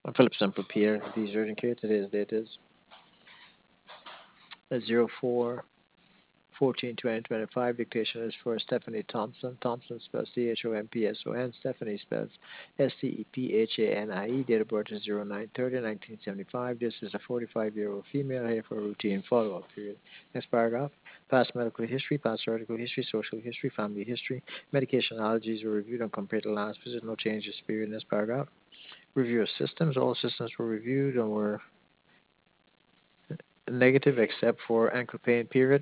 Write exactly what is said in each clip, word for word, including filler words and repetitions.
Philip Semple Pierre, these urgent care. Today's date is zero four fourteen twenty twenty-five. Dictation is for Stephanie Thompson. Thompson spells C H O M P S O N. Stephanie spells S T E P H A N I E. Date of birth is zero nine thirty nineteen seventy-five. This is a forty-five-year-old female here for a routine follow-up period. Next paragraph. Past medical history, past surgical history, social history, family history. Medication allergies were reviewed and compared to last visit. No changes period. Next paragraph. Review of systems. All systems were reviewed and were negative except for ankle pain period.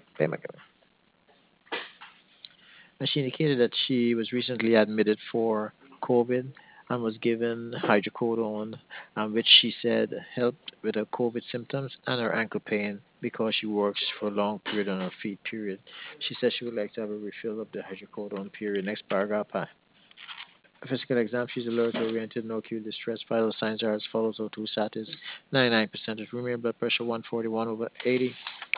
And she indicated that she was recently admitted for COVID and was given hydrocodone, um, which she said helped with her COVID symptoms and her ankle pain because she works for a long period on her feet period. She said she would like to have a refill of the hydrocodone period. Next paragraph. uh, Physical exam, she's alert oriented, no acute distress. Vital signs are as follows: O two status, ninety-nine percent of room air, blood pressure one forty-one over eighty,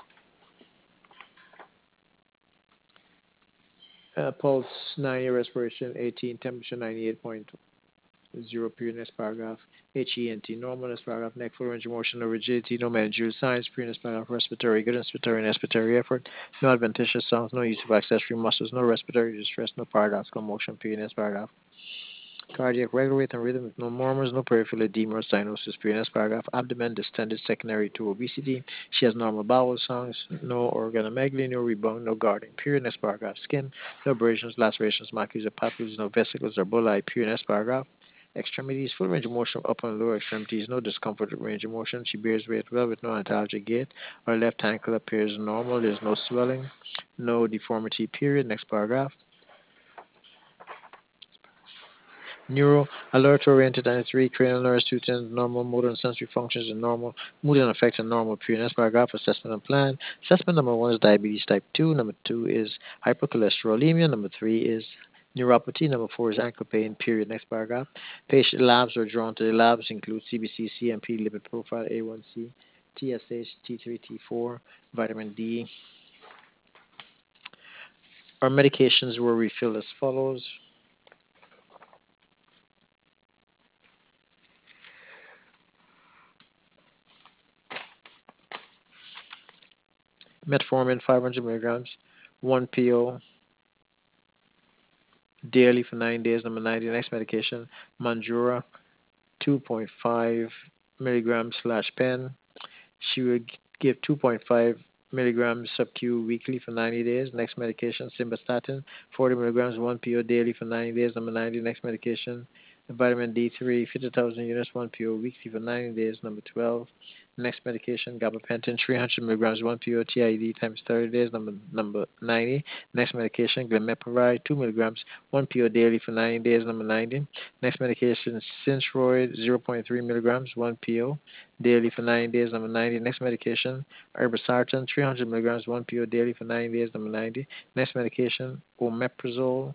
uh, pulse ninety, respiration eighteen, temperature ninety-eight point zero period. Next paragraph. H E N T normal. Next paragraph. Neck full range of motion, no rigidity, no managerial signs. Period. Next paragraph. Respiratory good, inspiratory and expiratory effort. No adventitious sounds, no use of accessory muscles, no respiratory distress, no paradoxical motion. Period. Next paragraph. Cardiac regular rate and rhythm with no murmurs, no peripheral edema or cyanosis. Period. Next paragraph. Abdomen distended secondary to obesity. She has normal bowel sounds, no organomegaly, no rebound, no guarding. Period. Next paragraph. Skin, no abrasions, lacerations, macules or papules, no vesicles or bullae. Period. Next paragraph. Extremities, full range of motion of upper and lower extremities, no discomfort with range of motion. She bears weight well with no antalgic gait. Her left ankle appears normal. There's no swelling, no deformity. Period. Next paragraph. Neuro, alert oriented ninety-three, cranial nerves, two ten, normal, motor and sensory functions are normal, mood and affects are normal. Period. Next paragraph, assessment and plan. Assessment number one is diabetes type two, number two is hypercholesterolemia, number three is neuropathy, number four is ankle pain. Period. Next paragraph. Patient labs are drawn to the labs include C B C, C M P, lipid profile, A one C, T S H, T three, T four, vitamin D. Our medications were refilled as follows. Metformin five hundred milligrams, one P O daily for nine days. Number ninety, next medication, Manjura, two point five milligrams slash pen. She would give two point five milligrams sub-Q weekly for ninety days. Next medication, Simvastatin, forty milligrams, one P O daily for ninety days. Number ninety, next medication, vitamin D three, fifty thousand units, one P O weekly for ninety days. Number twelve, next medication, gabapentin, three hundred milligrams, one P O T I D times thirty days. Number number ninety, next medication, glimepiride, two milligrams, one P O daily for ninety days. Number ninety, next medication, Synthroid, zero point three milligrams, one P O daily for ninety days. Number ninety, next medication, irbesartan, three hundred milligrams, one P O daily for ninety days. Number ninety, next medication, omeprazole,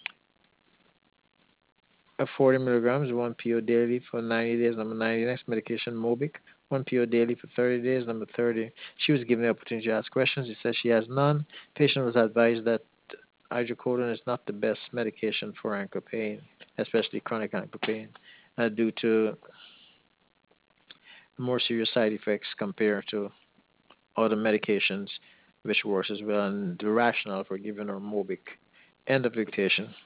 uh, forty milligrams, one P O daily for ninety days. Number ninety, next medication, Mobic, one P O daily for thirty days. Number thirty, she was given the opportunity to ask questions. She says she has none. Patient was advised that hydrocodone is not the best medication for ankle pain, especially chronic ankle pain, uh, due to more serious side effects compared to other medications, which works as well. And the rationale for giving her Mobic. End of dictation.